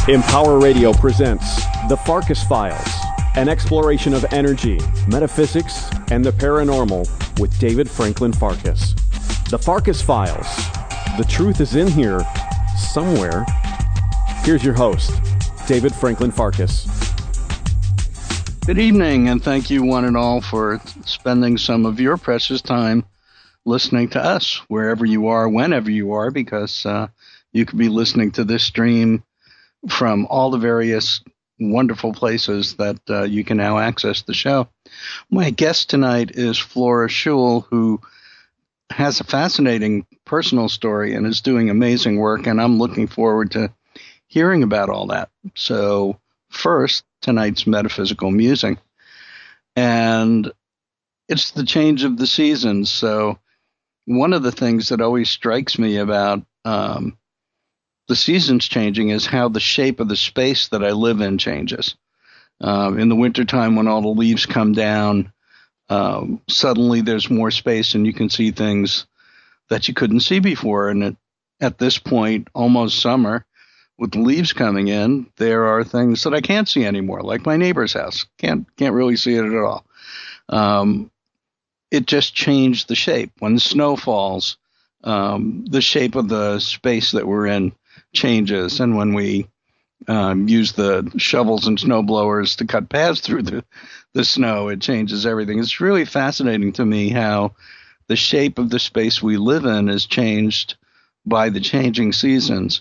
Empower Radio presents The Farkas Files, an exploration of energy, metaphysics, and the paranormal with David Franklin Farkas. The Farkas Files. The truth is in here somewhere. Here's your host, David Franklin Farkas. Good evening, and thank you one and all for spending some of your precious time listening to us, wherever you are, whenever you are, because you could be listening to this stream from all the various wonderful places that you can now access the show. My guest tonight is Flora Schul, who has a fascinating personal story and is doing amazing work, and I'm looking forward to hearing about all that. So first, tonight's metaphysical musing. And it's the change of the seasons. So one of the things that always strikes me about the seasons changing is how the shape of the space that I live in changes. In the wintertime, when all the leaves come down, suddenly there's more space and you can see things that you couldn't see before. And at this point, almost summer, with the leaves coming in, there are things that I can't see anymore, like my neighbor's house. Can't really see it at all. It just changed the shape. When the snow falls, the shape of the space that we're in changes. And when we use the shovels and snow blowers to cut paths through the snow, it changes everything. It's really fascinating to me how the shape of the space we live in is changed by the changing seasons.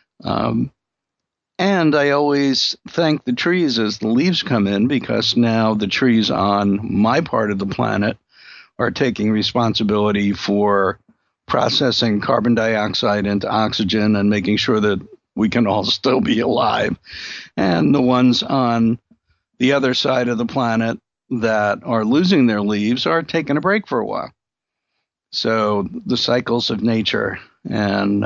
And I always thank the trees as the leaves come in, because now the trees on my part of the planet are taking responsibility for processing carbon dioxide into oxygen and making sure that we can all still be alive. And the ones on the other side of the planet that are losing their leaves are taking a break for a while. So the cycles of nature. And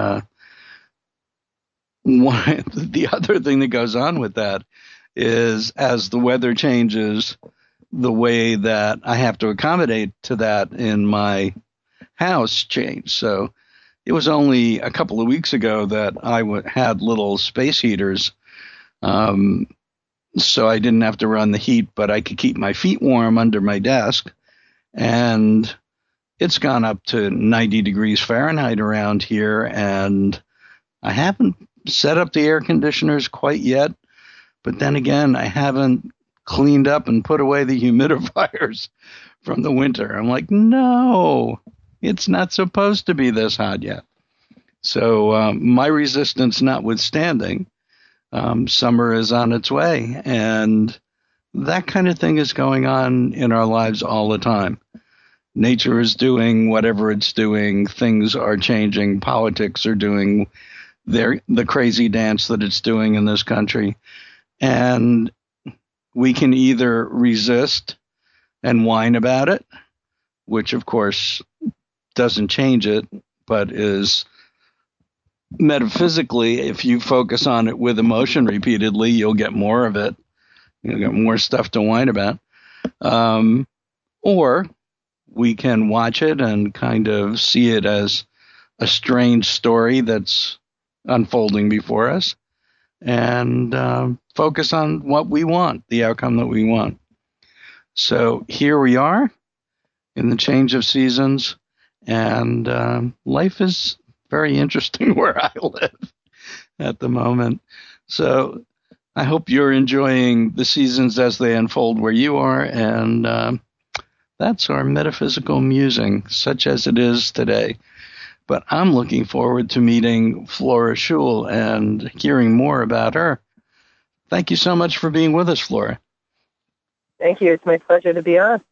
the other thing that goes on with that is, as the weather changes, the way that I have to accommodate to that in my house change. So it was only a couple of weeks ago that I had little space heaters, so I didn't have to run the heat, but I could keep my feet warm under my desk. And it's gone up to 90 degrees Fahrenheit around here, and I haven't set up the air conditioners quite yet. But then again, I haven't cleaned up and put away the humidifiers from the winter. I'm like, no, it's not supposed to be this hot yet. So my resistance notwithstanding, summer is on its way. And that kind of thing is going on in our lives all the time. Nature is doing whatever it's doing. Things are changing. Politics are doing the crazy dance that it's doing in this country. And we can either resist and whine about it, which of course doesn't change it, but is metaphysically, if you focus on it with emotion repeatedly, you'll get more of it. You'll get more stuff to whine about. Or we can watch it and kind of see it as a strange story that's unfolding before us, and focus on what we want, the outcome that we want. So here we are in the change of seasons, and life is very interesting where I live at the moment. So I hope you're enjoying the seasons as they unfold where you are, and that's our metaphysical musing, such as it is today. But I'm looking forward to meeting Flora Schul and hearing more about her. Thank you so much for being with us, Flora. Thank you. It's my pleasure to be on.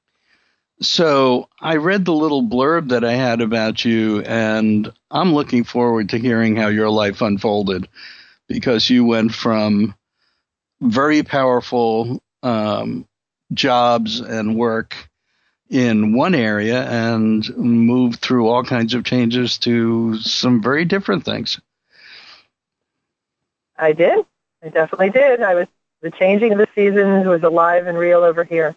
So I read the little blurb that I had about you, and I'm looking forward to hearing how your life unfolded, because you went from very powerful jobs and work in one area and moved through all kinds of changes to some very different things. I did. I definitely did. The changing of the seasons was alive and real over here.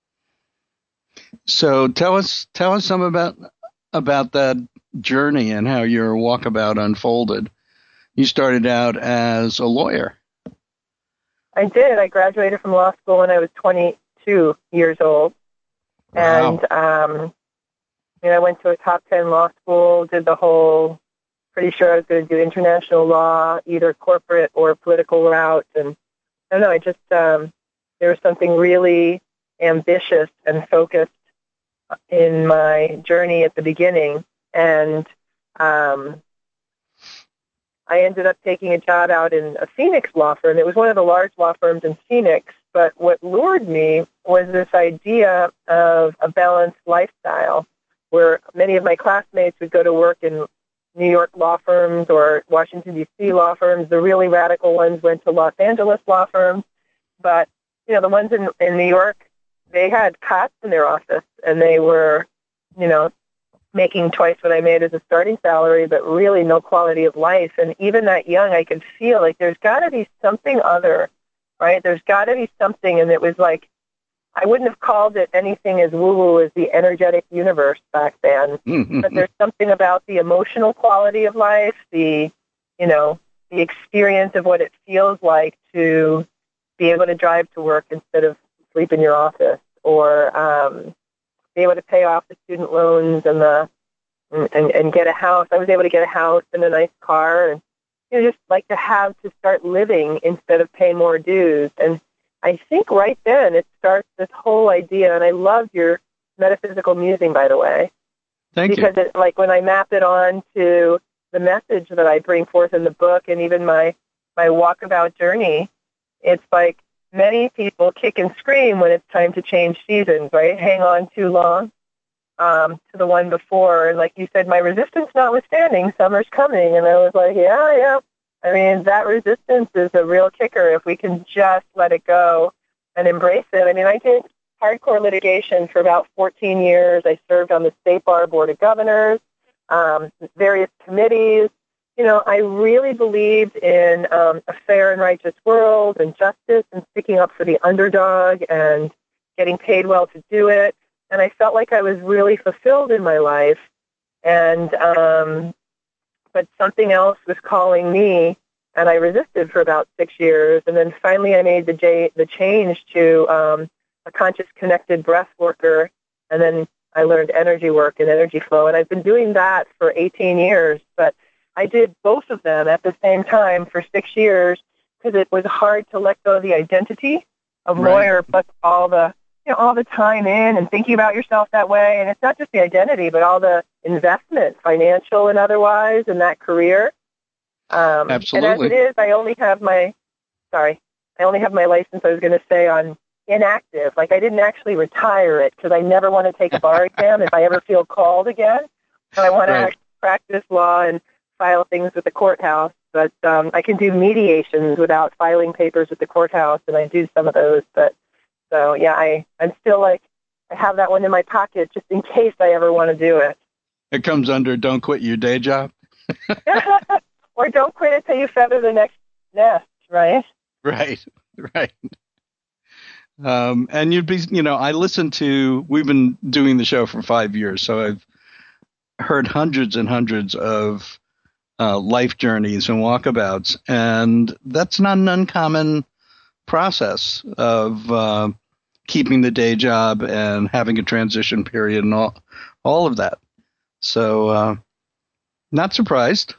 So tell us some about that journey and how your walkabout unfolded. You started out as a lawyer. I did. I graduated from law school when I was 22 years old. Wow. And I went to a top 10 law school, did the whole, pretty sure I was going to do international law, either corporate or political route. And I don't know, there was something really ambitious and focused in my journey at the beginning. And I ended up taking a job out in a Phoenix law firm. It was one of the large law firms in Phoenix, but what lured me was this idea of a balanced lifestyle where many of my classmates would go to work in New York law firms or Washington, D.C. law firms. The really radical ones went to Los Angeles law firms. But, the ones in New York, they had cots in their office, and they were, making twice what I made as a starting salary, but really no quality of life. And even that young, I could feel like there's got to be something other, right? There's got to be something. And it was like, I wouldn't have called it anything as woo-woo as the energetic universe back then. But there's something about the emotional quality of life, the experience of what it feels like to be able to drive to work instead of sleep in your office, or be able to pay off the student loans and get a house. I was able to get a house and a nice car, and just like to start living instead of pay more dues. And I think right then it starts this whole idea, and I loved your metaphysical musing, by the way. Thank you. Because it's like when I map it on to the message that I bring forth in the book and even my walkabout journey, it's like many people kick and scream when it's time to change seasons, right? Hang on too long to the one before. And like you said, my resistance notwithstanding, summer's coming. And I was like, yeah. I mean, that resistance is a real kicker if we can just let it go and embrace it. I mean, I did hardcore litigation for about 14 years. I served on the State Bar Board of Governors, various committees. I really believed in a fair and righteous world and justice and sticking up for the underdog and getting paid well to do it. And I felt like I was really fulfilled in my life. And but something else was calling me, and I resisted for about 6 years. And then finally I made the change to a conscious connected breath worker. And then I learned energy work and energy flow. And I've been doing that for 18 years. But I did both of them at the same time for 6 years because it was hard to let go of the identity of lawyer, but all the time in and thinking about yourself that way. And it's not just the identity, but all the investment, financial and otherwise, in that career. Absolutely. And as it is, I only have my license, I was going to say, on inactive. Like, I didn't actually retire it because I never want to take a bar exam if I ever feel called again. And I want to actually practice law and file things with the courthouse, but I can do mediations without filing papers with the courthouse, and I do some of those. But so yeah, I'm still like, I have that one in my pocket just in case I ever want to do it. It comes under don't quit your day job. Or don't quit it till you feather the next nest, right? Right. And you'd be, we've been doing the show for 5 years, so I've heard hundreds and hundreds of life journeys and walkabouts, and that's not an uncommon process of keeping the day job and having a transition period and all of that. So, not surprised.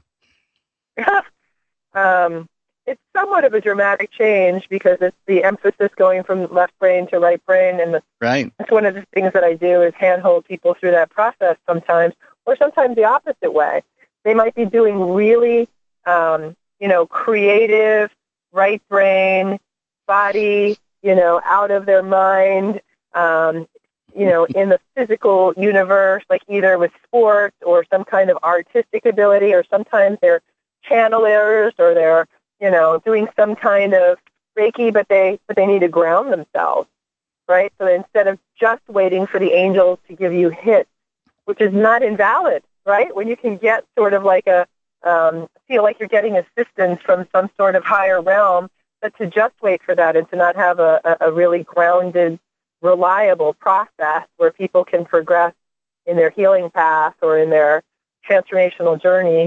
It's somewhat of a dramatic change because it's the emphasis going from left brain to right brain, and that's one of the things that I do is handhold people through that process sometimes, or sometimes the opposite way. They might be doing really, creative, right brain, body, out of their mind, in the physical universe, like either with sports or some kind of artistic ability, or sometimes they're channelers or they're, doing some kind of Reiki, but they need to ground themselves, right? So instead of just waiting for the angels to give you hits, which is not invalid, right? When you can get sort of like feel like you're getting assistance from some sort of higher realm, but to just wait for that and to not have a really grounded, reliable process where people can progress in their healing path or in their transformational journey,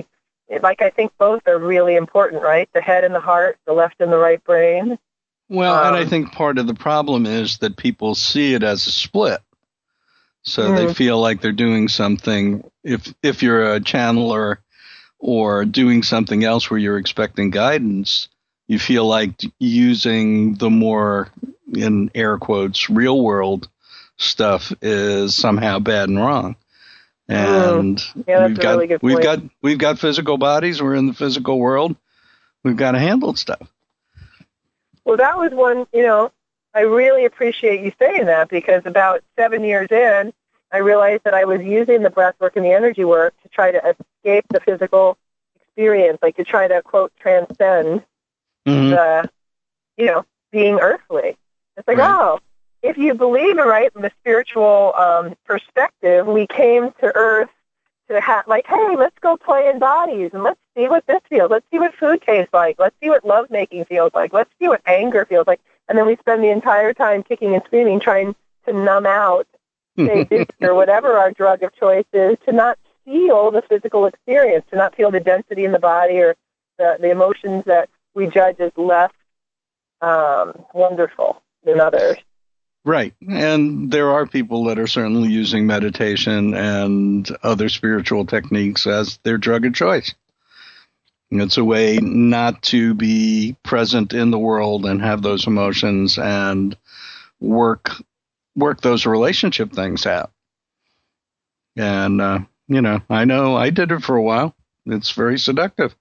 like I think both are really important, right? The head and the heart, the left and the right brain. Well, and I think part of the problem is that people see it as a split. So they feel like they're doing something. If you're a channeler or doing something else where you're expecting guidance, you feel like using the more, in air quotes, real world stuff is somehow bad and wrong. And we've got physical bodies. We're in the physical world. We've got to handle stuff. Well, that was one, I really appreciate you saying that, because about 7 years in, I realized that I was using the breath work and the energy work to try to escape the physical experience, like to try to, quote, transcend the, being earthly. It's like, if you believe it, right, from the spiritual perspective, we came to Earth to have, like, hey, let's go play in bodies, and let's see what this feels. Let's see what food tastes like. Let's see what lovemaking feels like. Let's see what anger feels like. And then we spend the entire time kicking and screaming, trying to numb out, say, or whatever our drug of choice is, to not feel the physical experience, to not feel the density in the body or the emotions that we judge as less wonderful than others. Right. And there are people that are certainly using meditation and other spiritual techniques as their drug of choice. It's a way not to be present in the world and have those emotions and work those relationship things out. And, I know I did it for a while. It's very seductive.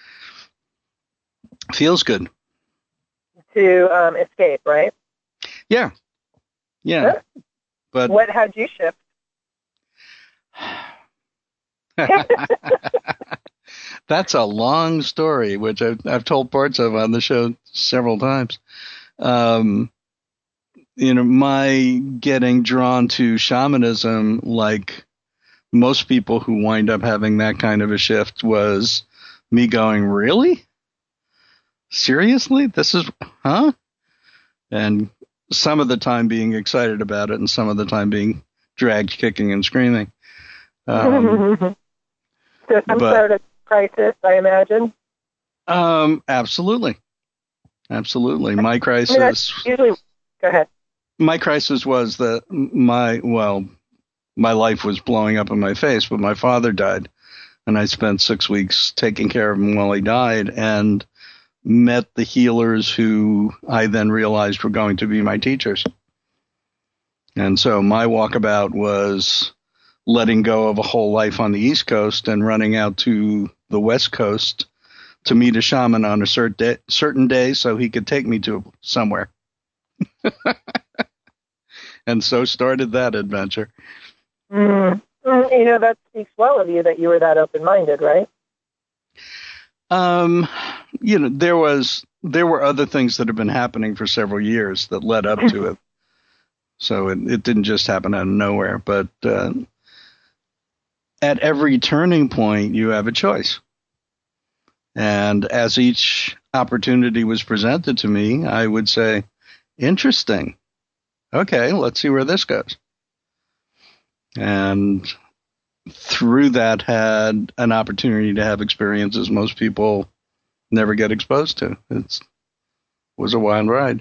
Feels good. To escape, right? Yeah. Yeah. But how'd you shift? That's a long story, which I've told parts of on the show several times. My getting drawn to shamanism, like most people who wind up having that kind of a shift, was me going, really? Seriously? This is, huh? And some of the time being excited about it and some of the time being dragged kicking and screaming. So some sort of crisis, I imagine. Absolutely. My crisis. Go ahead. My crisis was that my life was blowing up in my face, but my father died, and I spent 6 weeks taking care of him while he died, and met the healers who I then realized were going to be my teachers. And so my walkabout was letting go of a whole life on the East Coast and running out to the West Coast to meet a shaman on a certain day so he could take me to somewhere. And so started that adventure. That speaks well of you that you were that open-minded, right? There were other things that have been happening for several years that led up to it. So it didn't just happen out of nowhere, but at every turning point, you have a choice. And as each opportunity was presented to me, I would say, interesting. Okay, let's see where this goes. And through that, had an opportunity to have experiences most people never get exposed to. It was a wild ride.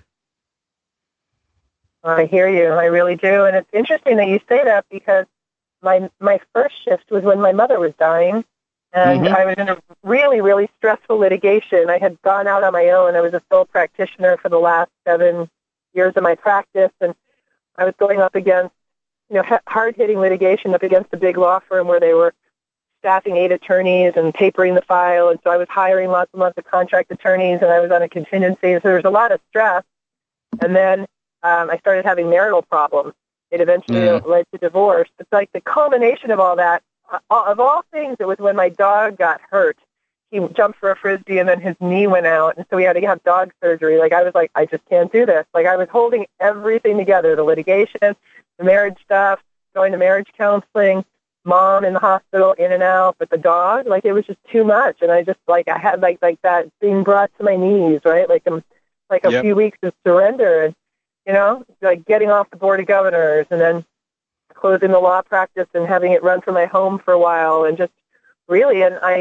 I hear you. I really do. And it's interesting that you say that, because my first shift was when my mother was dying, and I was in a really, really stressful litigation. I had gone out on my own. I was a sole practitioner for the last 7 years of my practice, and I was going up against, hard-hitting litigation up against a big law firm where they were staffing 8 attorneys and papering the file, and so I was hiring lots and lots of contract attorneys, and I was on a contingency, so there was a lot of stress. And then I started having marital problems. It eventually led to divorce. It's like the culmination of all that. Of all things, it was when my dog got hurt. He jumped for a Frisbee, and then his knee went out, and so we had to have dog surgery. Like, I was like, I just can't do this. Like, I was holding everything together, the litigation, the marriage stuff, going to marriage counseling, mom in the hospital, in and out, but the dog, like, it was just too much. And I just, like, I had, like that being brought to my knees, right? Like a few weeks of surrender, and, like getting off the board of governors, and then closing the law practice and having it run from my home for a while, and just really, and I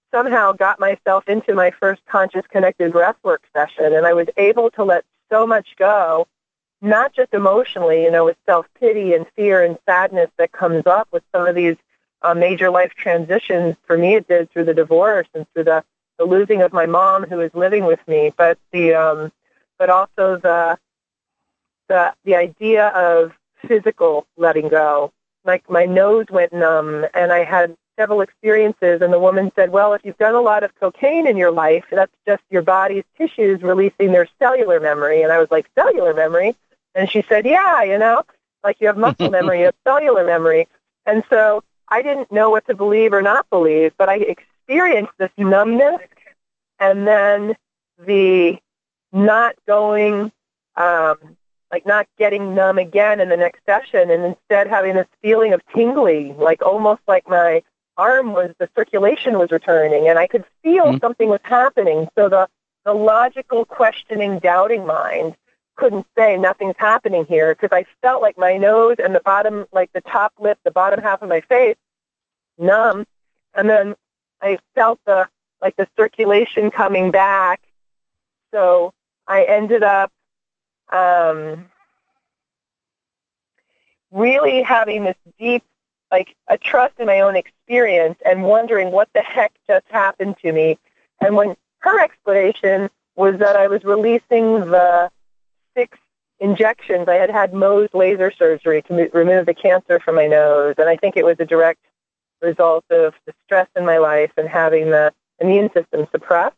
somehow got myself into my first conscious connected breathwork session, and I was able to let so much go, not just emotionally, with self-pity and fear and sadness that comes up with some of these major life transitions. For me, it did through the divorce and through the losing of my mom who was living with me, but also the idea of physical letting go. Like my nose went numb, and I had several experiences, and the woman said, well, if you've done a lot of cocaine in your life, that's just your body's tissues releasing their cellular memory. And I was like, cellular memory? And she said, yeah, like you have muscle memory, you have cellular memory. And so I didn't know what to believe or not believe, but I experienced this numbness, and then the not going, not getting numb again in the next session, and instead having this feeling of tingling, like almost like my arm the circulation was returning, and I could feel something was happening. So the logical, questioning, doubting mind couldn't say nothing's happening here, because I felt like my nose and the bottom, like the top lip, the bottom half of my face, numb, and then I felt the circulation coming back. So I ended up really having this deep, a trust in my own experience and wondering what the heck just happened to me. And when her explanation was that I was releasing the 6 injections. I had Mohs laser surgery to remove the cancer from my nose, and I think it was a direct result of the stress in my life and having the immune system suppressed.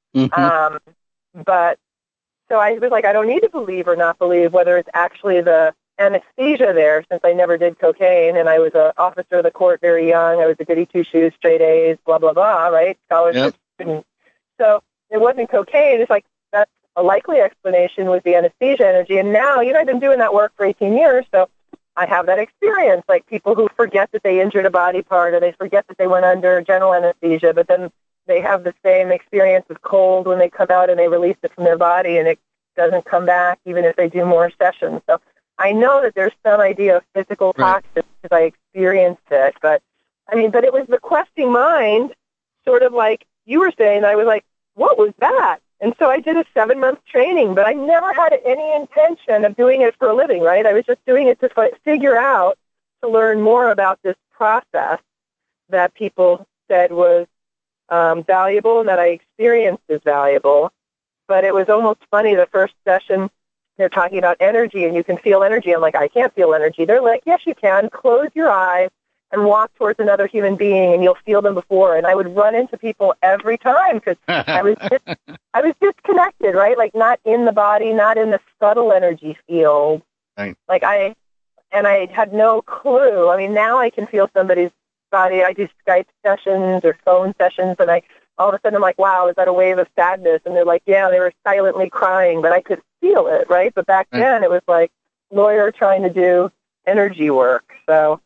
But so I was like, I don't need to believe or not believe whether it's actually the anesthesia there, since I never did cocaine, and I was an officer of the court very young. I was a goody two-shoes, straight A's, blah, blah, blah, right? Scholarship student. So it wasn't cocaine. It's like that's a likely explanation was the anesthesia energy. And now, I've been doing that work for 18 years, so I have that experience, like people who forget that they injured a body part, or they forget that they went under general anesthesia, but then they have the same experience with cold when they come out and they release it from their body, and it doesn't come back even if they do more sessions. So I know that there's some idea of physical toxins because I experienced it, but it was the questing mind, sort of like you were saying. I was like, what was that? And so I did a 7-month training, but I never had any intention of doing it for a living, right? I was just doing it to figure out, to learn more about this process that people said was valuable and that I experienced as valuable. But it was almost funny, the first session, they're talking about energy, and you can feel energy. I'm like, I can't feel energy. They're like, yes, you can. Close your eyes and walk towards another human being, and you'll feel them before. And I would run into people every time because I was disconnected, right? Like not in the body, not in the subtle energy field. Right. I had no clue. Now I can feel somebody's body. I do Skype sessions or phone sessions, and all of a sudden I'm like, wow, is that a wave of sadness? And they're like, yeah, they were silently crying, but I could feel it, right? But back then it was like lawyer trying to do energy work. So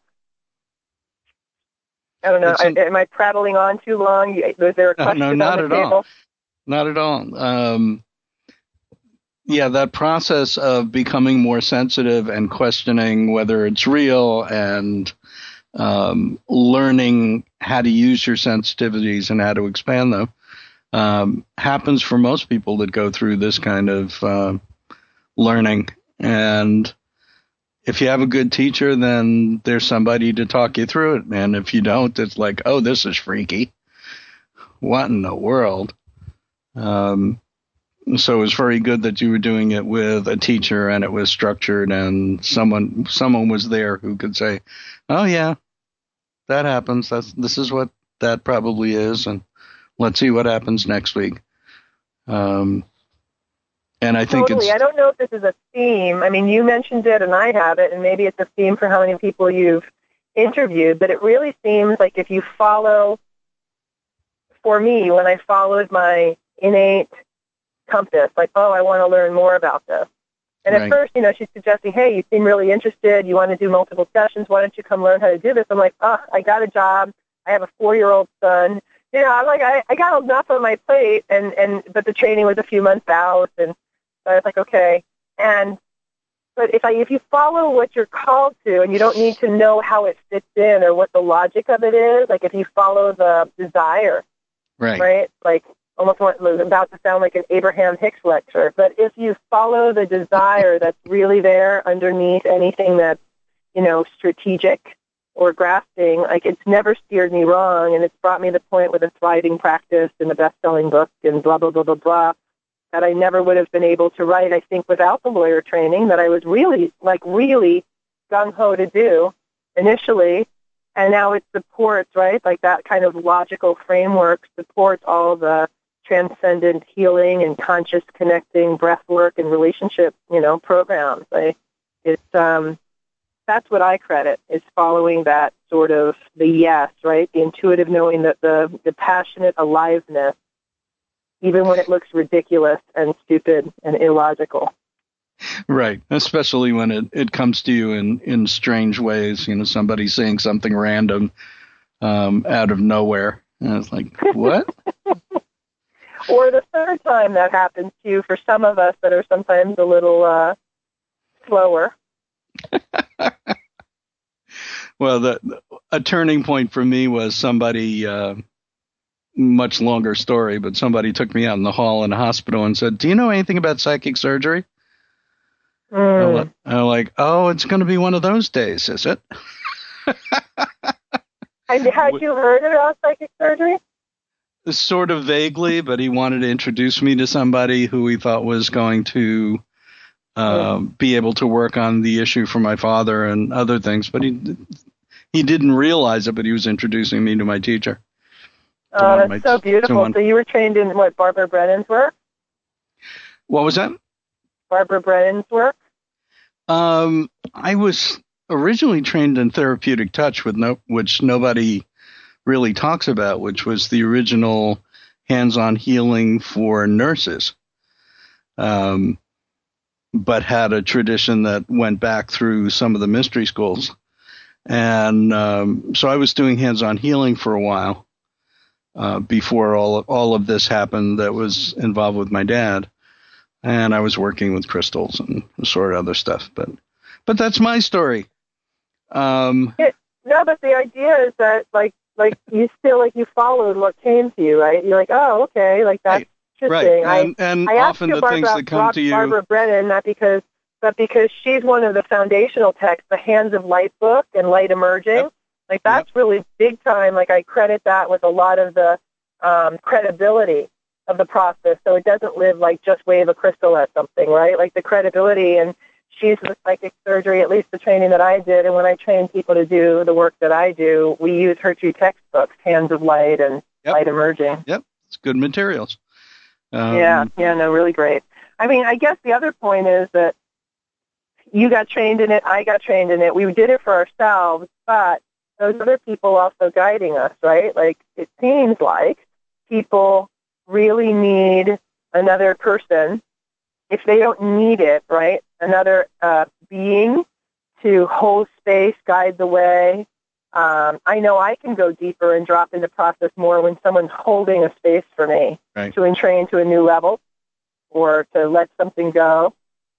I don't know. Am I prattling on too long? Was there a question no, not on the at table? all. Not at all. That process of becoming more sensitive and questioning whether it's real and learning how to use your sensitivities and how to expand them happens for most people that go through this kind of learning. And if you have a good teacher, then there's somebody to talk you through it. And if you don't, it's like, oh, this is freaky. What in the world? So it was very good that you were doing it with a teacher and it was structured and someone was there who could say, oh, yeah, that happens. This is what that probably is. And let's see what happens next week. And I think totally. I don't know if this is a theme. You mentioned it and I have it, and maybe it's a theme for how many people you've interviewed, but it really seems like if you follow, for me, when I followed my innate compass, like, oh, I want to learn more about this. And at first, she's suggesting, hey, you seem really interested. You want to do multiple sessions. Why don't you come learn how to do this? I'm like, I got a job. I have a 4-year-old son. I'm like, I got enough on my plate, but the training was a few months out, and so I was like, okay. But if you follow what you're called to, and you don't need to know how it fits in or what the logic of it is, like if you follow the desire, right? Like almost what was about to sound like an Abraham Hicks lecture. But if you follow the desire that's really there underneath anything that's, strategic or grasping, like it's never steered me wrong, and it's brought me to the point with a thriving practice and a best-selling book and blah, blah, blah, blah, blah, that I never would have been able to write, I think, without the lawyer training that I was really gung-ho to do initially. And now it supports, right, like that kind of logical framework supports all the transcendent healing and conscious connecting breath work and relationship, programs. That's what I credit, is following that sort of the yes, right, the intuitive knowing, that the passionate aliveness, even when it looks ridiculous and stupid and illogical. Right, especially when it comes to you in strange ways, somebody saying something random out of nowhere. And it's like, what? Or the third time that happens to you, for some of us that are sometimes a little slower. Well, a turning point for me was somebody, much longer story, but somebody took me out in the hall in a hospital and said, "Do you know anything about psychic surgery?" I'm like, "Oh, it's going to be one of those days, is it?" And had you heard about psychic surgery? Sort of vaguely, but he wanted to introduce me to somebody who he thought was going to be able to work on the issue for my father and other things. But he didn't realize it, but he was introducing me to my teacher. Oh, that's so beautiful. So you were trained in what, Barbara Brennan's work? What was that? Barbara Brennan's work? I was originally trained in therapeutic touch, which nobody really talks about, which was the original hands-on healing for nurses, but had a tradition that went back through some of the mystery schools. And so I was doing hands-on healing for a while before all of this happened that was involved with my dad. And I was working with crystals and sort of other stuff. But that's my story. No, but the idea is that, like you still, you followed what came to you, right? You're like, oh, okay, that's interesting. Right. And I often the things that come to you. Barbara Brennan, not because she's one of the foundational texts, the Hands of Light book and Light Emerging. Yep. That's really big time. I credit that with a lot of the credibility of the process, so it doesn't live just wave a crystal at something, right? The credibility, and she's the psychic surgery, at least the training that I did, and when I train people to do the work that I do, we use her two textbooks, Hands of Light and Light Emerging. Yep, it's good materials. Really great. I guess the other point is that you got trained in it, I got trained in it, we did it for ourselves, but those other people also guiding us, right? It seems like people really need another person, if they don't need it, right? Another being to hold space, guide the way. I know I can go deeper and drop into process more when someone's holding a space for me to entrain to a new level or to let something go.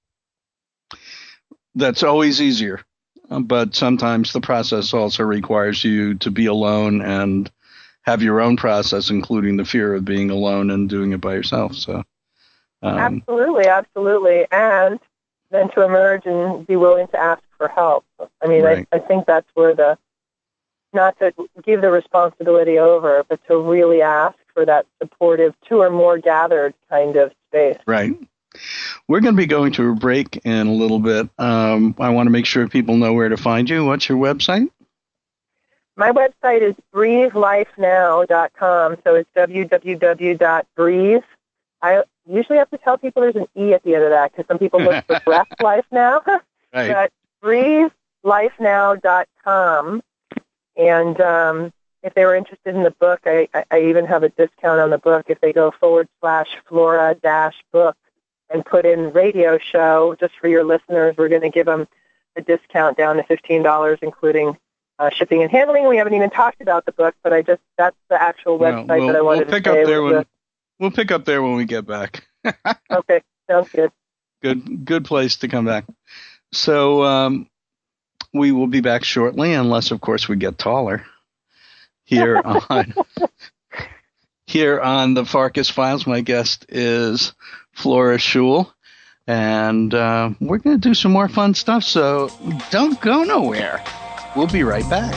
That's always easier, but sometimes the process also requires you to be alone and have your own process, including the fear of being alone and doing it by yourself. So, absolutely, and then to emerge and be willing to ask for help. I think that's where not to give the responsibility over, but to really ask for that supportive, two or more gathered kind of space. Right. We're going to be going to a break in a little bit. I want to make sure people know where to find you. What's your website? My website is breathelifenow.com, so it's www.breathe. I usually have to tell people there's an E at the end of that because some people look for Breath Life Now. Right. But breathelifenow.com. And if they were interested in the book, I even have a discount on the book if they go /Flora-book and put in radio show. Just for your listeners, we're going to give them a discount down to $15, including shipping and handling. We haven't even talked about the book, but that's the actual website that I wanted to say. We'll pick up there when we get back. Okay, sounds good. Good place to come back. So we will be back shortly, unless, of course, we get taller here on Here on the Farkas Files, my guest is Flora Schul, and we're going to do some more fun stuff, so don't go nowhere. We'll be right back.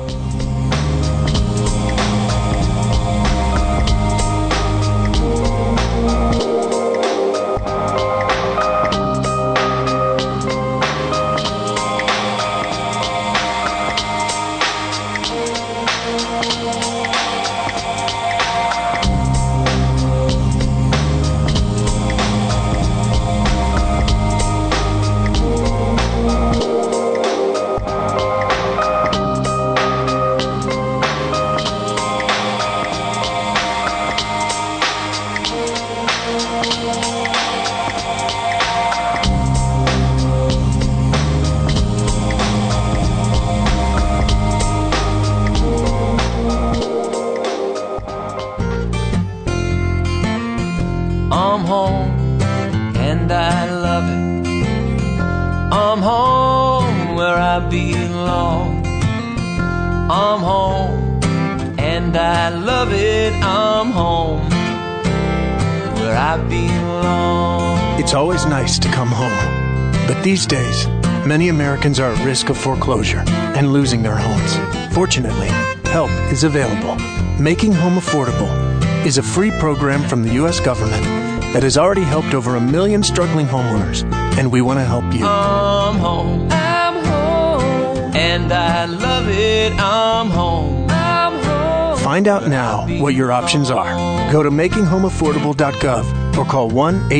I'm home and I love it. I'm home where I belong. I'm home and I love it. I'm home where I belong. It's always nice to come home. But these days, many Americans are at risk of foreclosure and losing their homes. Fortunately, help is available. Making Home Affordable is a free program from the U.S. government that has already helped over 1 million struggling homeowners, and we want to help you. I'm home, and I love it. I'm home. Find out now what your options are. Go to makinghomeaffordable.gov or call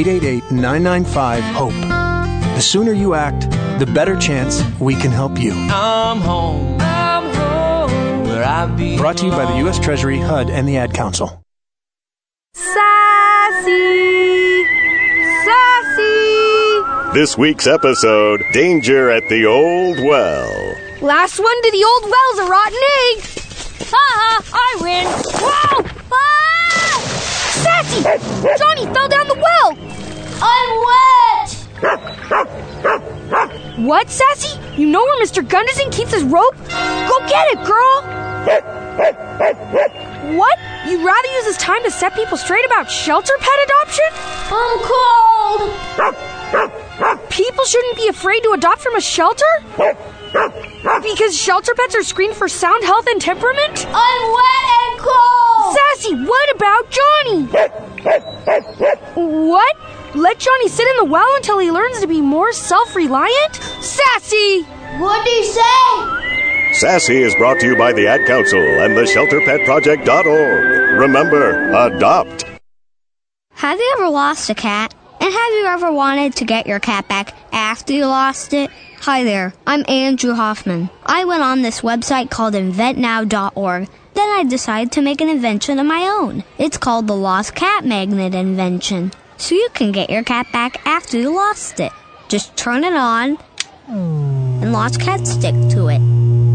1-888-995-HOPE. The sooner you act, the better chance we can help you. I'm home, where I belong. Brought to you by the U.S. Treasury, HUD, and the Ad Council. Sassy! This week's episode, Danger at the Old Well. Last one to the old well's a rotten egg. Ha! I win. Whoa! Ah! Sassy! Johnny fell down the well. I'm wet. What, Sassy? You know where Mr. Gunderson keeps his rope? Go get it, girl. What? You'd rather use this time to set people straight about shelter pet adoption? I'm cold. People shouldn't be afraid to adopt from a shelter? Because shelter pets are screened for sound health and temperament? I'm wet and cold. Sassy, what about Johnny? What? Let Johnny sit in the well until he learns to be more self-reliant? Sassy! What'd he say? Sassy is brought to you by the Ad Council and the ShelterPetProject.org. Remember, adopt. Have you ever lost a cat? And have you ever wanted to get your cat back after you lost it? Hi there, I'm Andrew Hoffman. I went on this website called InventNow.org. Then I decided to make an invention of my own. It's called the Lost Cat Magnet Invention. So you can get your cat back after you lost it. Just turn it on, and lost cats stick to it.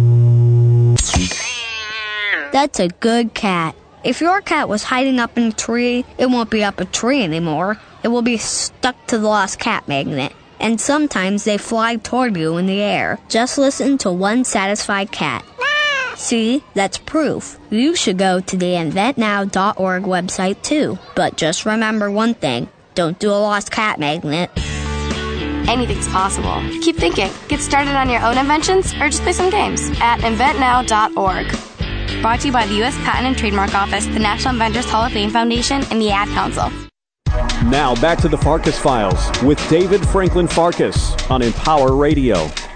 That's a good cat. If your cat was hiding up in a tree, it won't be up a tree anymore. It will be stuck to the lost cat magnet. And sometimes they fly toward you in the air. Just listen to one satisfied cat. See, that's proof. You should go to the InventNow.org website too. But just remember one thing. Don't do a lost cat magnet. Anything's possible. Keep thinking. Get started on your own inventions or just play some games at InventNow.org. Brought to you by the U.S. Patent and Trademark Office, the National Inventors Hall of Fame Foundation, and the Ad Council. Now back to the Farkas Files with David Franklin Farkas on Empower Radio.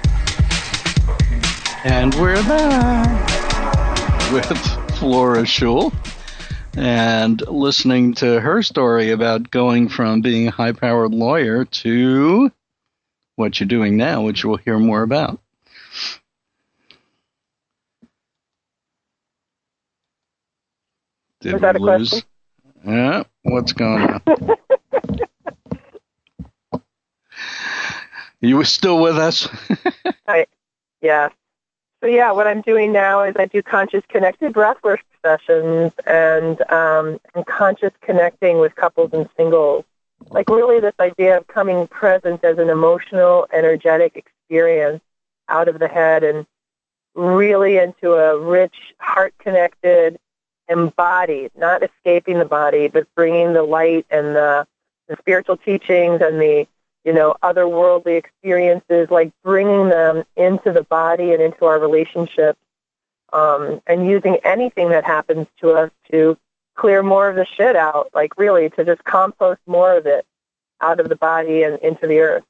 And we're back with Flora Schul and listening to her story about going from being a high-powered lawyer to what you're doing now, which we'll hear more about. Was that a question? Yeah, what's going on? You were still with us? Yeah. So what I'm doing now is I do conscious connected breathwork sessions and conscious connecting with couples and singles. Like really this idea of coming present as an emotional, energetic experience out of the head and really into a rich, heart-connected, embodied, not escaping the body, but bringing the light and the spiritual teachings and the, otherworldly experiences, like bringing them into the body and into our relationships, and using anything that happens to us to clear more of the shit out, like really to just compost more of it out of the body and into the earth.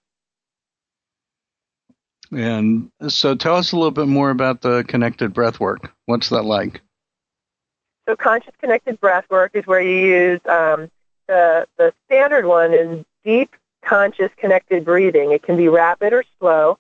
And so tell us a little bit more about the connected breath work. What's that like? So conscious connected breath work is where you use the standard one is deep conscious connected breathing. It can be rapid or slow.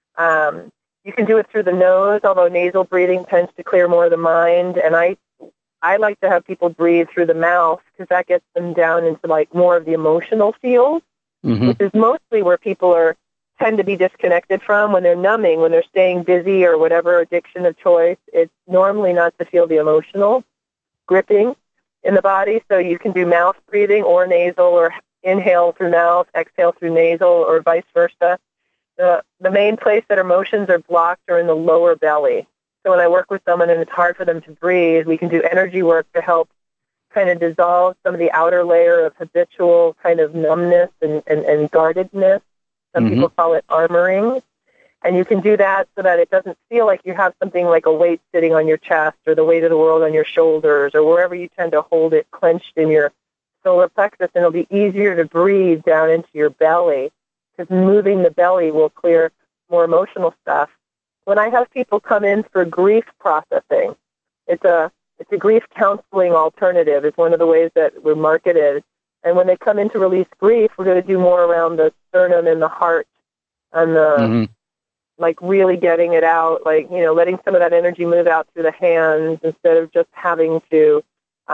You can do it through the nose, although nasal breathing tends to clear more of the mind. And I like to have people breathe through the mouth because that gets them down into like more of the emotional field, which is mostly where people tend to be disconnected from when they're numbing, when they're staying busy or whatever addiction of choice. It's normally not to feel the emotional gripping in the body. So you can do mouth breathing or nasal, or inhale through mouth, exhale through nasal, or vice versa. The main place that emotions are blocked are in the lower belly. So when I work with someone and it's hard for them to breathe, we can do energy work to help kind of dissolve some of the outer layer of habitual kind of numbness and guardedness. Some people call it armoring. And you can do that so that it doesn't feel like you have something like a weight sitting on your chest or the weight of the world on your shoulders or wherever you tend to hold it clenched in your solar plexus. And it'll be easier to breathe down into your belly because moving the belly will clear more emotional stuff. When I have people come in for grief processing, it's a grief counseling alternative. It's one of the ways that we're marketed. And when they come in to release grief, we're going to do more around the sternum and the heart and the like really getting it out, like, letting some of that energy move out through the hands instead of just having to,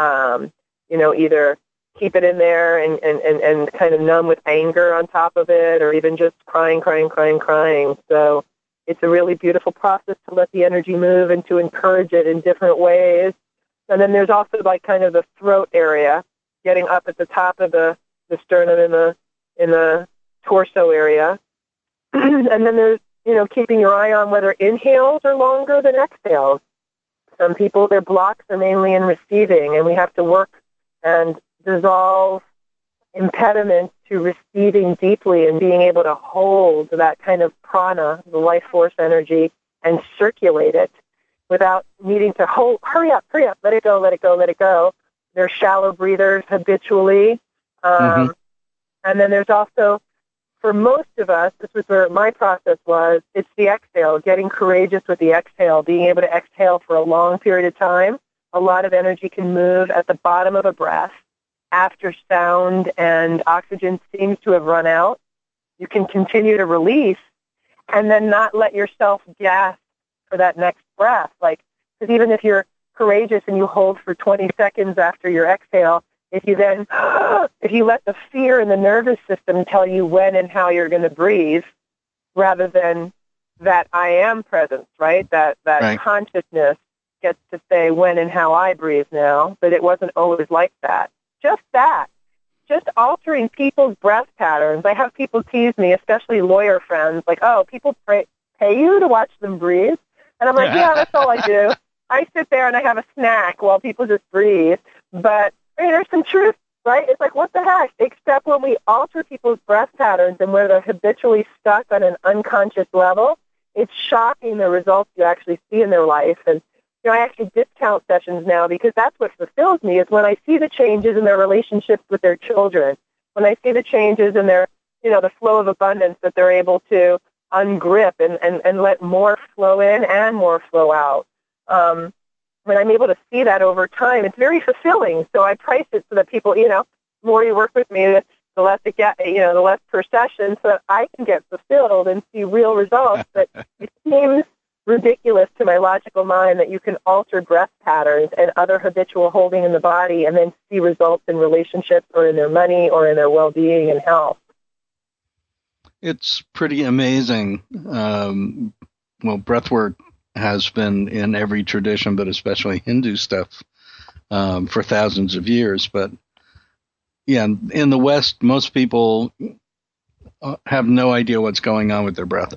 either keep it in there and kind of numb with anger on top of it or even just crying. So it's a really beautiful process to let the energy move and to encourage it in different ways. And then there's also like kind of the throat area, getting up at the top of the sternum in the torso area. And then there's, keeping your eye on whether inhales are longer than exhales. Some people, their blocks are mainly in receiving, and we have to work and dissolve impediments to receiving deeply and being able to hold that kind of prana, the life force energy, and circulate it without needing to hold, hurry up, let it go. They're shallow breathers habitually. And then there's also, for most of us, this was where my process was, it's the exhale, getting courageous with the exhale, being able to exhale for a long period of time. A lot of energy can move at the bottom of a breath after sound and oxygen seems to have run out. You can continue to release and then not let yourself gasp for that next breath. Like, because even if you're courageous and you hold for 20 seconds after your exhale, if you let the fear in the nervous system tell you when and how you're going to breathe, rather than that I am presence, right? That right. Consciousness gets to say when and how I breathe now, but it wasn't always like that. Just altering people's breath patterns. I have people tease me, especially lawyer friends, like, oh, people pay you to watch them breathe? And I'm like, yeah, that's all I do. I sit there and I have a snack while people just breathe. But there's some truth, right? It's like, what the heck? Except when we alter people's breath patterns and where they're habitually stuck on an unconscious level, it's shocking the results you actually see in their life. And, I actually discount sessions now because that's what fulfills me is when I see the changes in their relationships with their children, when I see the changes in their, the flow of abundance that they're able to ungrip and let more flow in and more flow out. When I'm able to see that over time, it's very fulfilling. So I price it so that people, the more you work with me, the less it get, the less per session, so that I can get fulfilled and see real results. But it seems ridiculous to my logical mind that you can alter breath patterns and other habitual holding in the body and then see results in relationships or in their money or in their well-being and health. It's pretty amazing. Breath work has been in every tradition, but especially Hindu stuff, for thousands of years. But yeah, in the West, most people have no idea what's going on with their breath.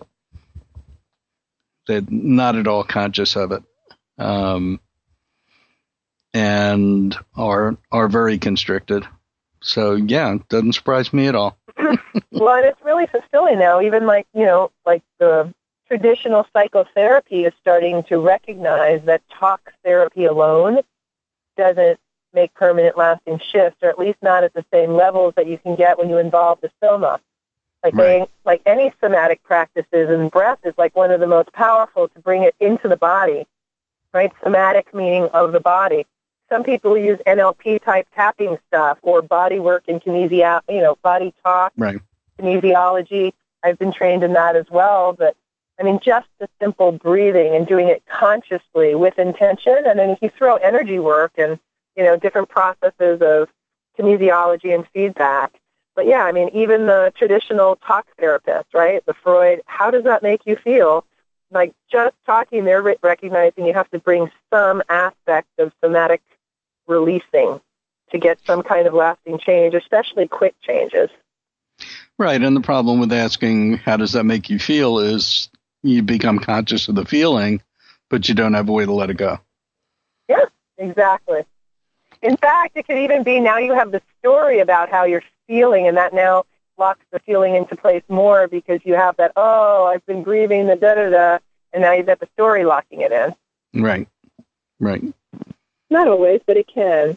They're not at all conscious of it. and are very constricted. So yeah, it doesn't surprise me at all. Well, and it's really fulfilling now. Even like the traditional psychotherapy is starting to recognize that talk therapy alone doesn't make permanent lasting shifts, or at least not at the same levels that you can get when you involve the soma. Like any somatic practices, and breath is like one of the most powerful to bring it into the body, right? Somatic meaning of the body. Some people use NLP type tapping stuff or body work and body talk, right. Kinesiology. I've been trained in that as well, but I mean, just the simple breathing and doing it consciously with intention. And then if you throw energy work and, different processes of kinesiology and feedback. But yeah, I mean, even the traditional talk therapist, right? The Freud, how does that make you feel? Like just talking, they're recognizing you have to bring some aspect of somatic releasing to get some kind of lasting change, especially quick changes. Right, and the problem with asking, how does that make you feel, is you become conscious of the feeling, but you don't have a way to let it go. Yeah, exactly. In fact, it could even be now you have the story about how you're feeling, and that now locks the feeling into place more because you have that, I've been grieving the da-da-da, and now you've got the story locking it in. Right. Not always, but it can.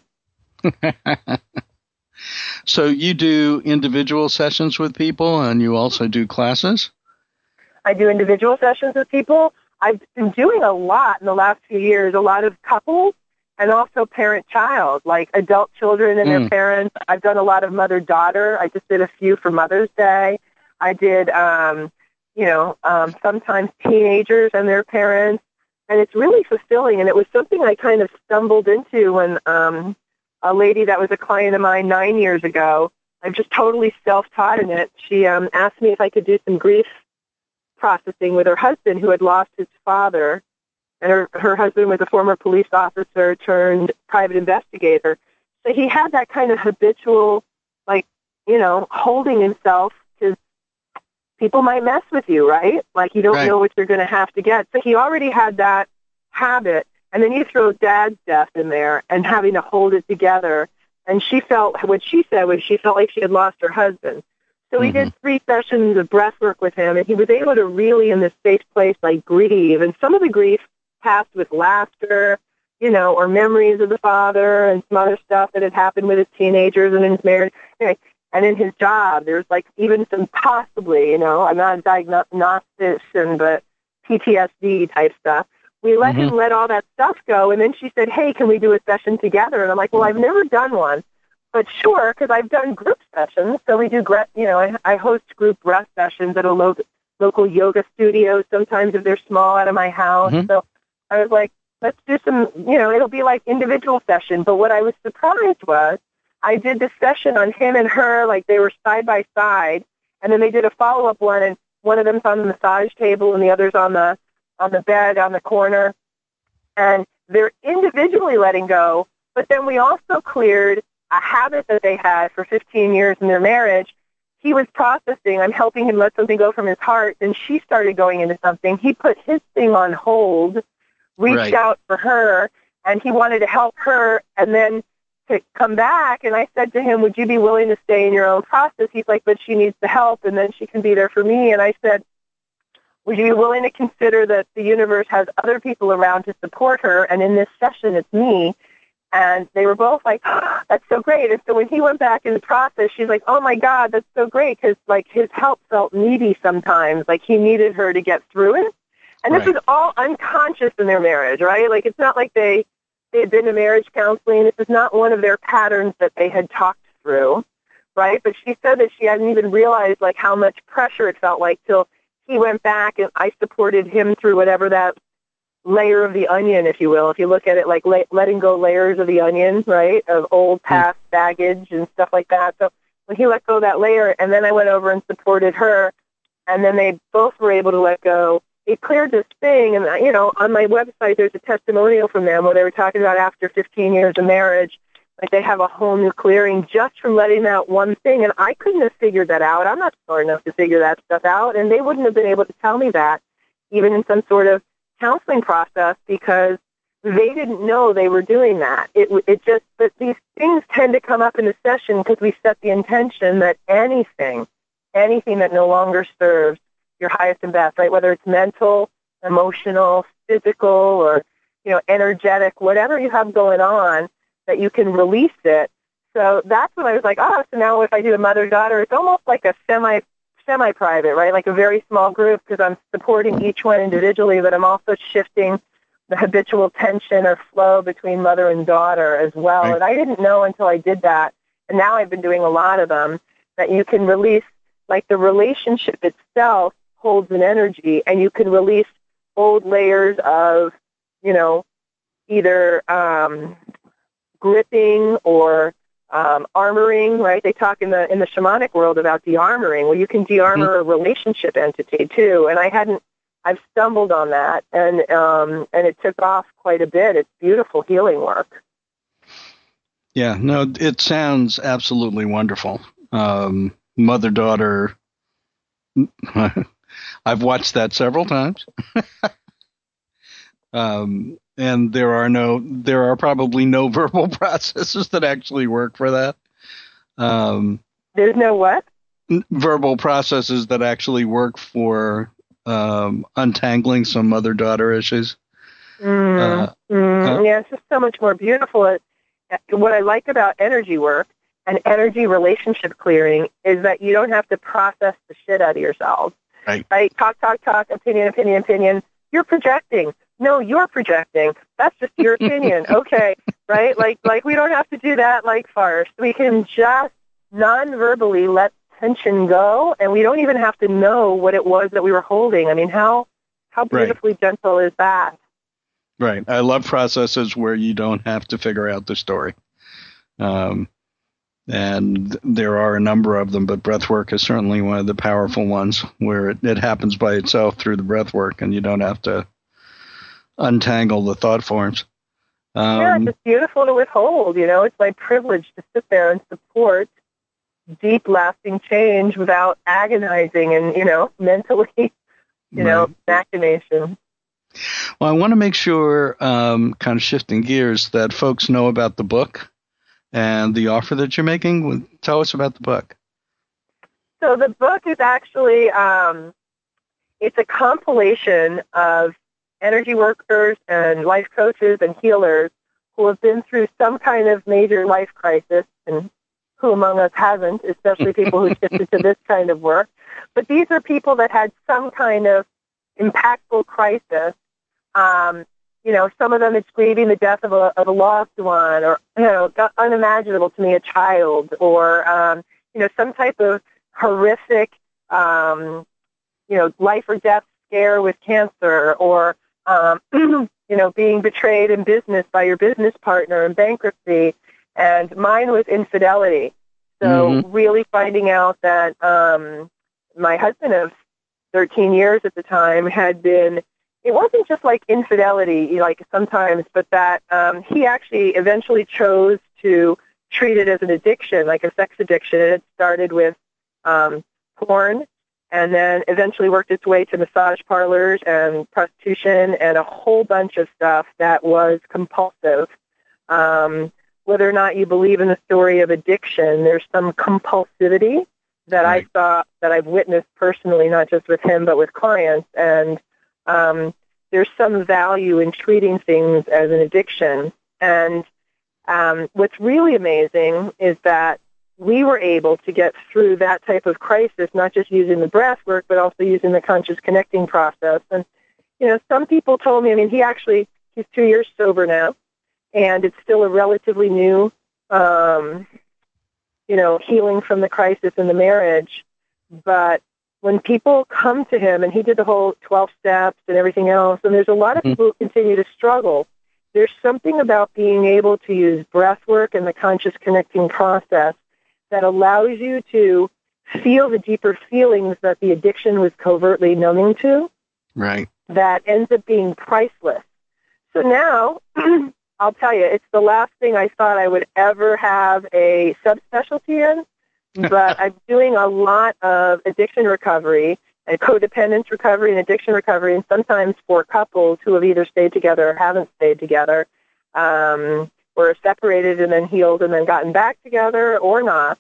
So you do individual sessions with people, and you also do classes? I do individual sessions with people. I've been doing a lot in the last few years, a lot of couples and also parent-child, like adult children and their parents. I've done a lot of mother-daughter. I just did a few for Mother's Day. I did, sometimes teenagers and their parents. And it's really fulfilling. And it was something I kind of stumbled into when a lady that was a client of mine 9 years ago, I'm just totally self-taught in it. She asked me if I could do some grief processing with her husband who had lost his father. And her husband was a former police officer turned private investigator. So he had that kind of habitual, holding himself, because people might mess with you, right? Like you don't know what you're going to have to get. So he already had that habit. And then you throw dad's death in there and having to hold it together. And what she said was she felt like she had lost her husband. So we did 3 sessions of breath work with him, and he was able to really, in this safe place, grieve. And some of the grief passed with laughter, or memories of the father and some other stuff that had happened with his teenagers and in his marriage. Anyway, and in his job, there's even some possibly, I'm not a diagnostician, but PTSD type stuff. We let him let all that stuff go, and then she said, hey, can we do a session together? And I'm like, well, I've never done one, but sure, because I've done group sessions. So we do, I host group breath sessions at a local yoga studio, sometimes if they're small, out of my house. So I was like, let's do some, it'll be like individual session. But what I was surprised was I did this session on him and her, like they were side by side, and then they did a follow-up one, and one of them's on the massage table and the other's on the bed on the corner, and they're individually letting go, but then we also cleared a habit that they had for 15 years in their marriage. He was processing, I'm helping him let something go from his heart, and she started going into something. He put his thing on hold, reached out for her, and he wanted to help her, and then to come back, and I said to him, would you be willing to stay in your own process? He's like, but she needs the help, and then she can be there for me. And I said, would you be willing to consider that the universe has other people around to support her, and in this session it's me? And they were both like, that's so great. And so when he went back in the process, she's like, oh, my God, that's so great, because, his help felt needy sometimes. He needed her to get through it. And this is all unconscious in their marriage, right? It's not like they had been to marriage counseling. This is not one of their patterns that they had talked through, right? But she said that she hadn't even realized, how much pressure it felt like till he went back, and I supported him through whatever that layer of the onion, if you will. If you look at it letting go layers of the onion, right, of old past baggage and stuff like that. So when he let go of that layer, and then I went over and supported her, and then they both were able to let go, it cleared this thing. And, on my website, there's a testimonial from them where they were talking about after 15 years of marriage, they have a whole new clearing just from letting out one thing. And I couldn't have figured that out. I'm not smart enough to figure that stuff out. And they wouldn't have been able to tell me that, even in some sort of counseling process, because they didn't know they were doing that. But these things tend to come up in the session because we set the intention that anything that no longer serves your highest and best, right? Whether it's mental, emotional, physical, or, energetic, whatever you have going on, that you can release it. So that's when I was like, so now if I do a mother-daughter, it's almost like a semi-private, right? Like a very small group, because I'm supporting each one individually, but I'm also shifting the habitual tension or flow between mother and daughter as well. Right. And I didn't know until I did that, and now I've been doing a lot of them, that you can release, like the relationship itself holds an energy, and you can release old layers of, either gripping or armoring, right? They talk in the shamanic world about de-armoring. Well, you can de-armor a relationship entity too, and I've stumbled on that, and it took off quite a bit. It's beautiful healing work. Yeah, no, it sounds absolutely wonderful. Mother-daughter, I've watched that several times. And there are probably no verbal processes that actually work for that. There's no what? Verbal processes that actually work for untangling some mother-daughter issues. Yeah, it's just so much more beautiful. What I like about energy work and energy relationship clearing is that you don't have to process the shit out of yourself. Right? Talk, opinion. You're projecting. No, you're projecting. That's just your opinion. Okay, right? Like we don't have to do that like farce. We can just non-verbally let tension go, and we don't even have to know what it was that we were holding. I mean, how beautifully gentle is that? Right. I love processes where you don't have to figure out the story. And there are a number of them, but breath work is certainly one of the powerful ones where it happens by itself through the breath work, and you don't have to untangle the thought forms. It's just beautiful to withhold. It's my privilege to sit there and support deep, lasting change without agonizing and, mentally, machination. Well, I want to make sure, kind of shifting gears, that folks know about the book and the offer that you're making. Tell us about the book. So the book is actually, it's a compilation of energy workers and life coaches and healers who have been through some kind of major life crisis, and who among us hasn't, especially people who shifted to this kind of work. But these are people that had some kind of impactful crisis. Some of them it's grieving the death of a loved one, or, unimaginable to me, a child, or, some type of horrific, life or death scare with cancer, or, being betrayed in business by your business partner in bankruptcy. And mine was infidelity. So really finding out that my husband of 13 years at the time had been, it wasn't just like infidelity, like sometimes, but that he actually eventually chose to treat it as an addiction, like a sex addiction. And it started with porn, and then eventually worked its way to massage parlors and prostitution and a whole bunch of stuff that was compulsive. Whether or not you believe in the story of addiction, there's some compulsivity that I saw, that I've witnessed personally, not just with him, but with clients. And there's some value in treating things as an addiction. And what's really amazing is that we were able to get through that type of crisis, not just using the breath work, but also using the conscious connecting process. And, some people told me, he's 2 years sober now, and it's still a relatively new, healing from the crisis in the marriage. But when people come to him, and he did the whole 12 steps and everything else, and there's a lot of people who continue to struggle, there's something about being able to use breath work and the conscious connecting process that allows you to feel the deeper feelings that the addiction was covertly numbing to. Right. That ends up being priceless. So now, I'll tell you, it's the last thing I thought I would ever have a subspecialty in, but I'm doing a lot of addiction recovery, and codependence recovery and addiction recovery, and sometimes for couples who have either stayed together or haven't stayed together, or separated and then healed and then gotten back together or not.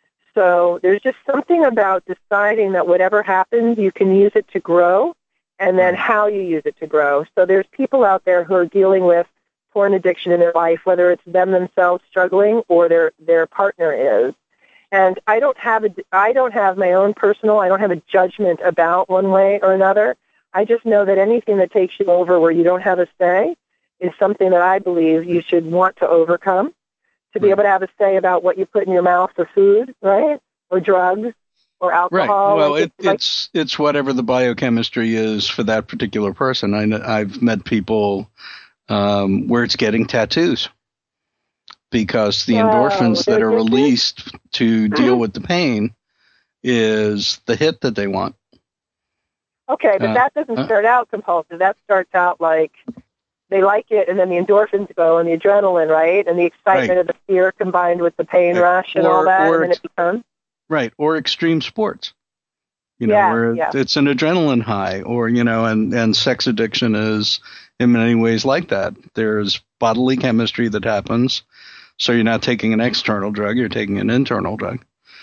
So there's just something about deciding that whatever happens, you can use it to grow, and then how you use it to grow. So there's people out there who are dealing with porn addiction in their life, whether it's them themselves struggling or their partner is. And I don't have my own personal, I don't have a judgment about one way or another. I just know that anything that takes you over where you don't have a say is something that I believe you should want to overcome, to be able to have a say about what you put in your mouth for food, right, or drugs, or alcohol. Right. Well, it's whatever the biochemistry is for that particular person. I've met people where it's getting tattoos because the endorphins that are released to deal with the pain is the hit that they want. Okay, but that doesn't start out compulsive. That starts out like they like it, and then the endorphins go, and the adrenaline, right, and the excitement of the fear combined with the pain rush and all that, and then it becomes... Right, or extreme sports, where it's an adrenaline high, or, and sex addiction is in many ways like that. There's bodily chemistry that happens, so you're not taking an external drug, you're taking an internal drug.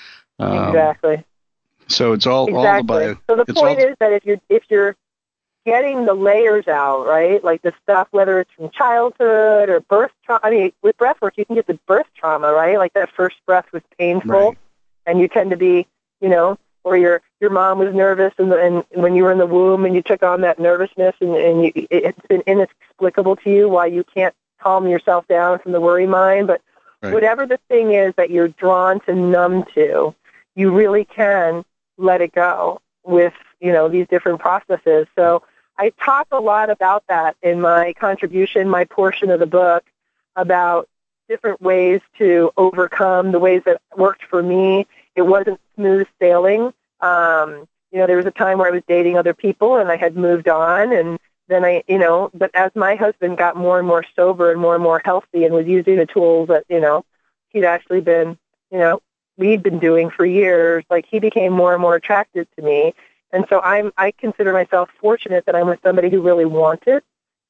Exactly. So it's all the bio. So the point is that if you're getting the layers out, right, like the stuff, whether it's from childhood or birth trauma. I mean, with breath work, you can get the birth trauma, right? Like that first breath was painful. Right. And you tend to be, or your mom was nervous, and when you were in the womb, and you took on that nervousness, and it's been inexplicable to you why you can't calm yourself down from the worry mind. But whatever the thing is that you're drawn to numb to, you really can let it go with these different processes. So I talk a lot about that in my contribution, my portion of the book, about different ways to overcome, the ways that worked for me. It wasn't smooth sailing. There was a time where I was dating other people and I had moved on, and then but as my husband got more and more sober and more healthy and was using the tools that, he'd actually been, we'd been doing for years, like he became more and more attracted to me. And so I consider myself fortunate that I'm with somebody who really wanted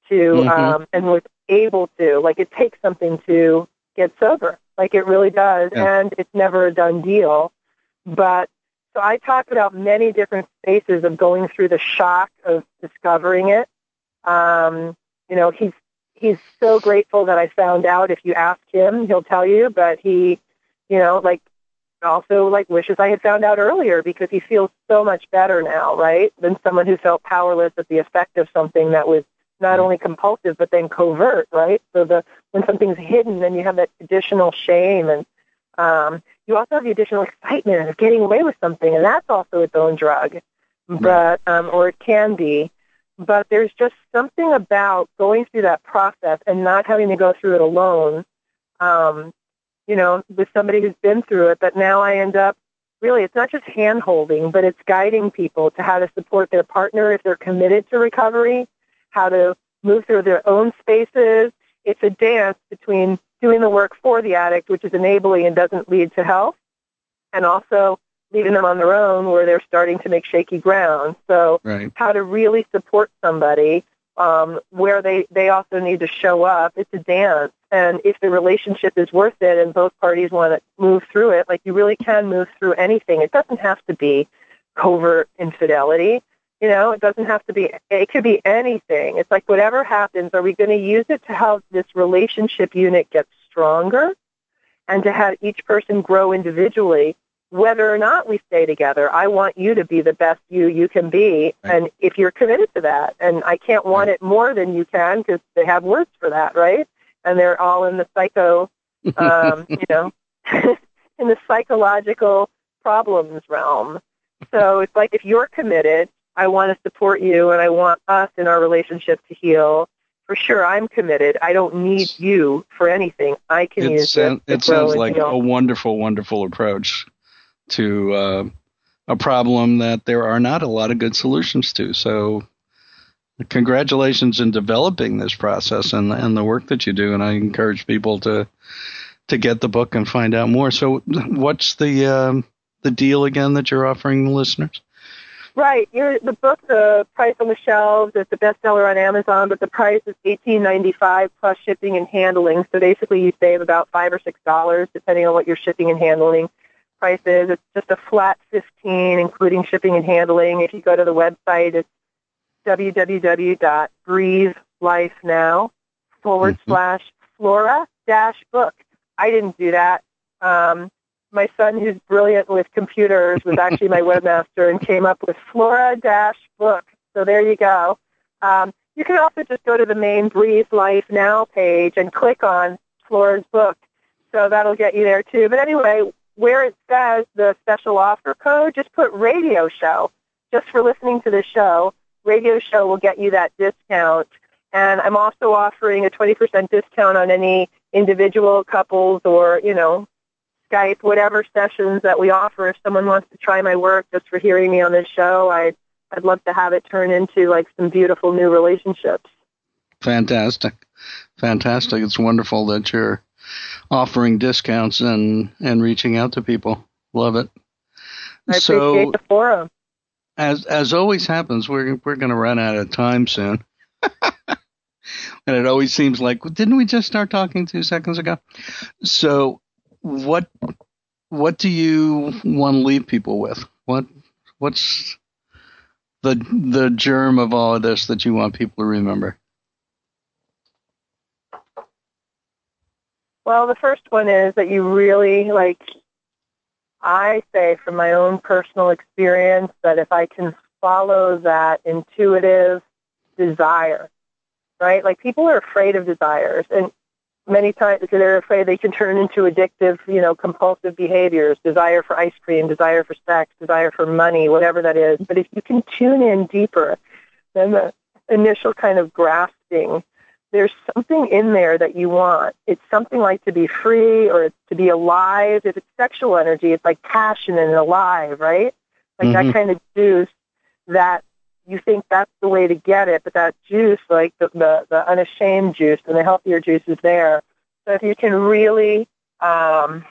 to, and was able to, like, it takes something to get sober, like it really does, and it's never a done deal. But so I talk about many different phases of going through the shock of discovering it. He's so grateful that I found out. If you ask him, he'll tell you, but he, also wishes I had found out earlier, because he feels so much better now, right, than someone who felt powerless at the effect of something that was not only compulsive, but then covert, right? So when something's hidden, then you have that additional shame, and you also have the additional excitement of getting away with something, and that's also its own drug, but or it can be. But there's just something about going through that process and not having to go through it alone, with somebody who's been through it. But now I end up, really, it's not just hand-holding, but it's guiding people to how to support their partner if they're committed to recovery, how to move through their own spaces. It's a dance between doing the work for the addict, which is enabling and doesn't lead to health, and also leaving them on their own where they're starting to make shaky ground. So how to really support somebody where they also need to show up. It's a dance. And if the relationship is worth it and both parties want to move through it, like, you really can move through anything. It doesn't have to be covert infidelity. It doesn't have to be, it could be anything. It's like, whatever happens, are we going to use it to help this relationship unit get stronger and to have each person grow individually, whether or not we stay together? I want you to be the best you can be. And if you're committed to that, and I can't want it more than you can, because they have words for that, right? And they're all in the in the psychological problems realm. So it's like, if you're committed, I want to support you, and I want us in our relationship to heal. For sure, I'm committed. I don't need you for anything. I can use it. It sounds like a wonderful, wonderful approach to a problem that there are not a lot of good solutions to. So congratulations in developing this process and the work that you do. And I encourage people to get the book and find out more. So what's the deal again that you're offering the listeners? Right. The book, the price on the shelves, is the bestseller on Amazon, but the price is $18.95 plus shipping and handling. So basically, you save about $5 or $6 depending on what your shipping and handling price is. It's just a flat $15, including shipping and handling. If you go to the website, it's www.breathelifenow/Flora-book. I didn't do that. My son, who's brilliant with computers, was actually my webmaster and came up with Flora-book. So there you go. You can also just go to the main Breathe Life Now page and click on Flora's book. So that'll get you there, too. But anyway, where it says the special offer code, just put radio show. Just for listening to the show, radio show will get you that discount. And I'm also offering a 20% discount on any individual couples or, Skype, whatever sessions that we offer. If someone wants to try my work just for hearing me on this show, I'd love to have it turn into like some beautiful new relationships. Fantastic. It's wonderful that you're offering discounts and reaching out to people. Love it. I appreciate the forum. As always happens, we're going to run out of time soon. And it always seems like, didn't we just start talking 2 seconds ago? So what do you want to leave people with? What's the germ of all of this that you want people to remember? Well, the first one is that you really, I say from my own personal experience, that if I can follow that intuitive desire, right? Like, people are afraid of desires, and many times they're afraid they can turn into addictive, compulsive behaviors, desire for ice cream, desire for sex, desire for money, whatever that is. But if you can tune in deeper than the initial kind of grasping, there's something in there that you want. It's something like to be free, or it's to be alive. If it's sexual energy, it's like passion and alive, right? Like that kind of juice that you think that's the way to get it, but that juice, like the unashamed juice and the healthier juice is there. So if you can really find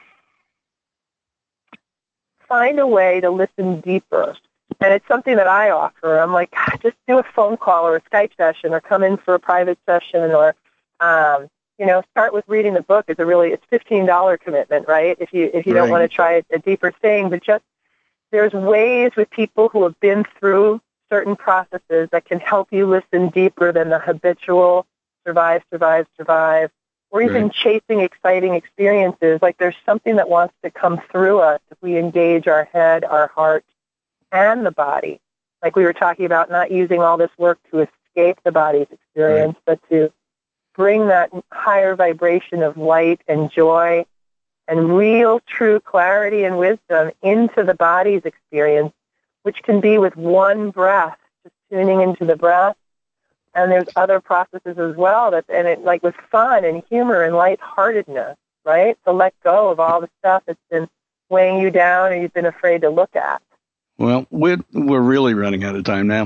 a way to listen deeper, and it's something that I offer. I'm like, just do a phone call or a Skype session, or come in for a private session, or start with reading the book. It's $15 commitment, right? If you don't want to try a deeper thing, but just there's ways with people who have been through certain processes that can help you listen deeper than the habitual survive, or even chasing exciting experiences. Like, there's something that wants to come through us if we engage our head, our heart, and the body. Like we were talking about, not using all this work to escape the body's experience, but to bring that higher vibration of light and joy and real, true clarity and wisdom into the body's experience, which can be with one breath, just tuning into the breath. And there's other processes as well, like with fun and humor and lightheartedness, right? To let go of all the stuff that's been weighing you down or you've been afraid to look at. Well, we're really running out of time now.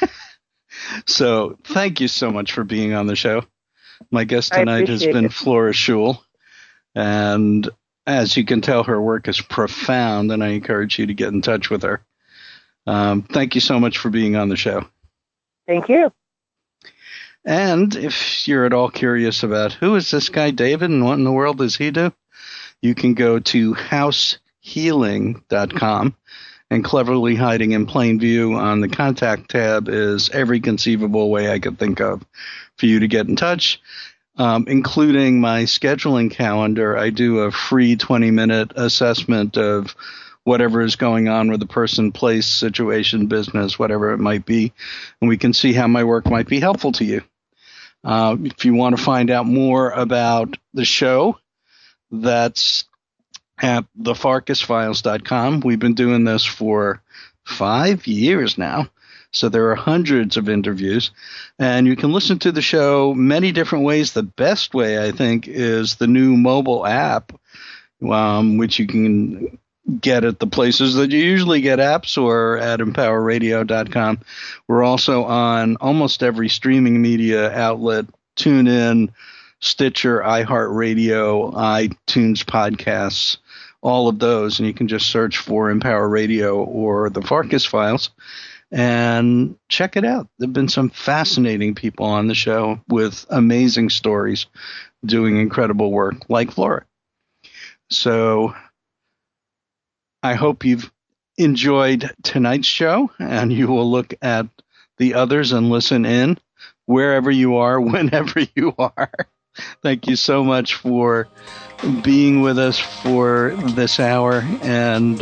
So thank you so much for being on the show. My guest tonight has been Flora Schul, and as you can tell, her work is profound, and I encourage you to get in touch with her. Thank you so much for being on the show. Thank you. And if you're at all curious about who is this guy David and what in the world does he do, you can go to househealing.com, and cleverly hiding in plain view on the contact tab is every conceivable way I could think of for you to get in touch, including my scheduling calendar. I do a free 20-minute assessment of whatever is going on with the person, place, situation, business, whatever it might be, and we can see how my work might be helpful to you. If you want to find out more about the show, that's at thefarkasfiles.com. We've been doing this for 5 years now, so there are hundreds of interviews, and you can listen to the show many different ways. The best way, I think, is the new mobile app, which you can get at the places that you usually get apps, or at empowerradio.com. We're also on almost every streaming media outlet: TuneIn, Stitcher, iHeartRadio, iTunes Podcasts, all of those. And you can just search for Empower Radio or The Farkas Files. And check it out. There have been some fascinating people on the show with amazing stories doing incredible work, like Flora. So I hope you've enjoyed tonight's show, and you will look at the others and listen in wherever you are, whenever you are. Thank you so much for being with us for this hour. And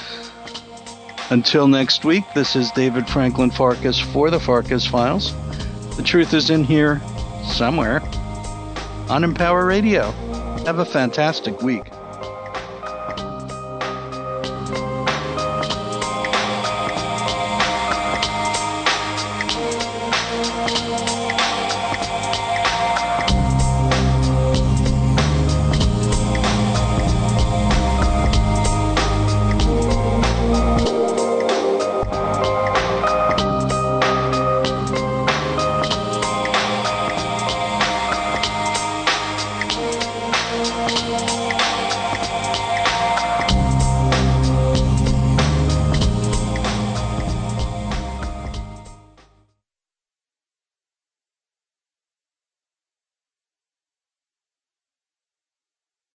until next week, this is David Franklin Farkas for the Farkas Files. The truth is in here somewhere on Empower Radio. Have a fantastic week.